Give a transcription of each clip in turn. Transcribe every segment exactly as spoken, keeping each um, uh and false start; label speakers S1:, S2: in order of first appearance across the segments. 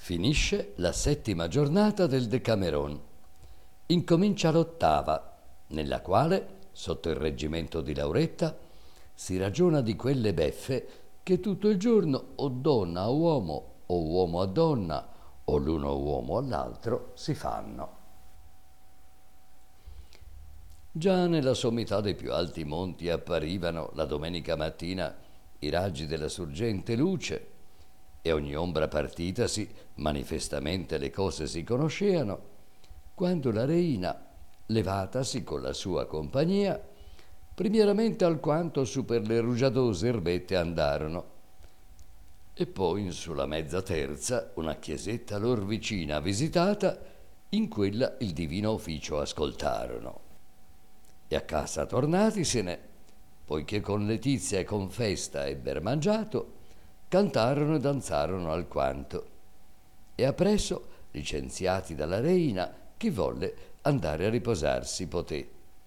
S1: Finisce la settima giornata del Decameron. Incomincia l'ottava, nella quale, sotto il reggimento di Lauretta, si ragiona di quelle beffe che tutto il giorno o donna a uomo o uomo a donna o l'uno uomo all'altro si fanno. Già nella sommità dei più alti monti apparivano la domenica mattina i raggi della sorgente luce, e ogni ombra partitasi manifestamente le cose si conosceano, quando la reina, levatasi con la sua compagnia, primieramente alquanto su per le rugiadose erbette andarono, e poi in sulla mezza terza una chiesetta lor vicina visitata, in quella il divino ufficio ascoltarono. E a casa tornatisene, poiché con letizia e con festa ebber mangiato, cantarono e danzarono alquanto, e appresso, licenziati dalla reina, chi volle andare a riposarsi poté.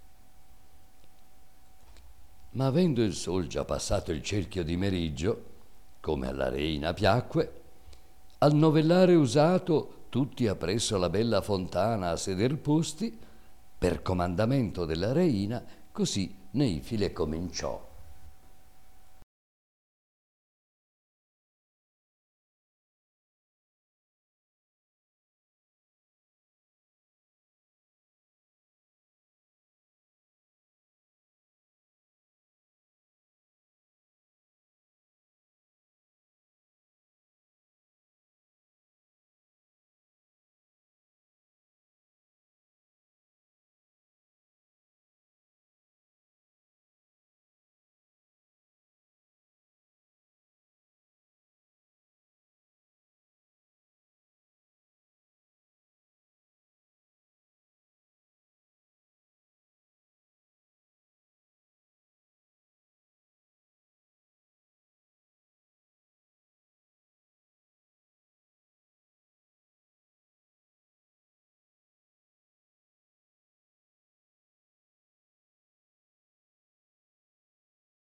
S1: Ma avendo il sol già passato il cerchio di meriggio, come alla reina piacque, al novellare usato tutti appresso la bella fontana a seder posti, per comandamento della reina, così nei file cominciò.